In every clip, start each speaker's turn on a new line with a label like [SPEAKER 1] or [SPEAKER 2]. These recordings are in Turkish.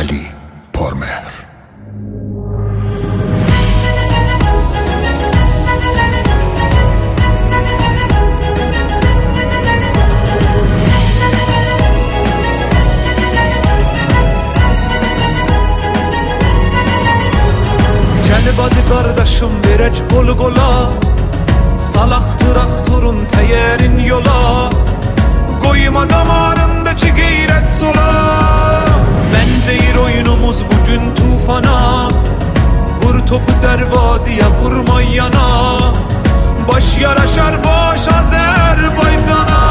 [SPEAKER 1] علی پرمهر.
[SPEAKER 2] Badı kardeşim verec gol gola, salak traktörün teyerin yola, koyma damarındaki gayret sola. Benzeyir oyunumuz bugün tufana, vur topu dervazıya vurma yana, baş yaraşar baş Azerbaycan'a.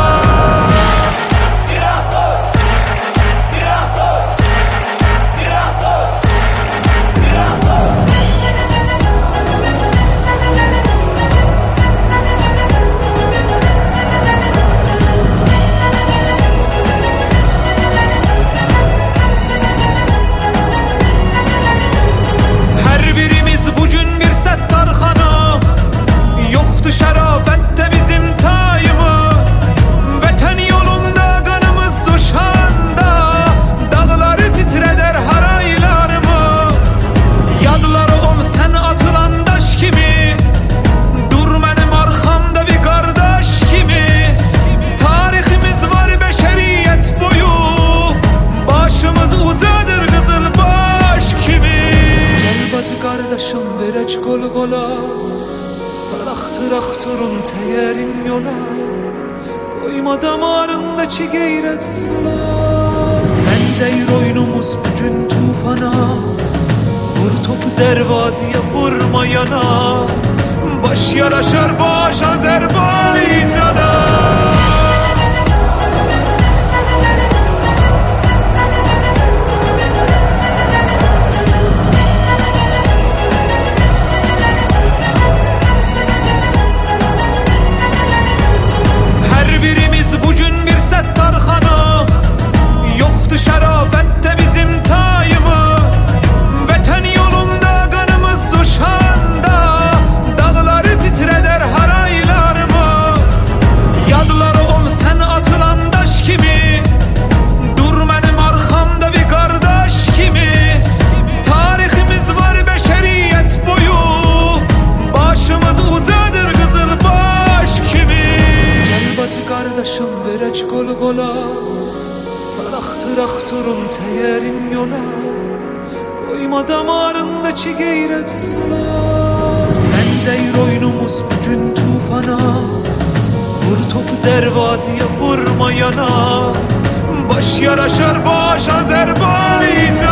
[SPEAKER 2] Şerafette bizim tayımız, vatan yolunda kanımız coşanda, dağları titreder haraylarımız. Yadları ol sen atılan daş kimi, dur benim arkamda bir kardeş kimi. Tarihimiz var beşeriyet boyu, başımız uzadır kızıl baş kimi. Gel batı kardeşim verec gol gola, salak traktörün teyerin yola, koyma damarındaki gayret sola. Benzeyir oyunumuz bugün tufana, vur topu dervazıya vurma yana, baş yaraşar baş Azerbaycan'a. Şerafette bizim tayımız, vatan yolunda kanımız coşanda, dağları titreder haraylarımız. Yadları ol sen atılan daş kimi, dur benim arkamda bir kardeş kimi. Tarihimiz var beşeriyet boyu, başımız uzadır kızıl baş kimi. Gel batı kardeşim verec gol gola, salak traktörün teyerin yola, koyma damarındaki gayret sola. Benzeyir oyunumuz bugün tufana, vur topu dervazıya vurma yana, baş yaraşar baş Azerbaycan.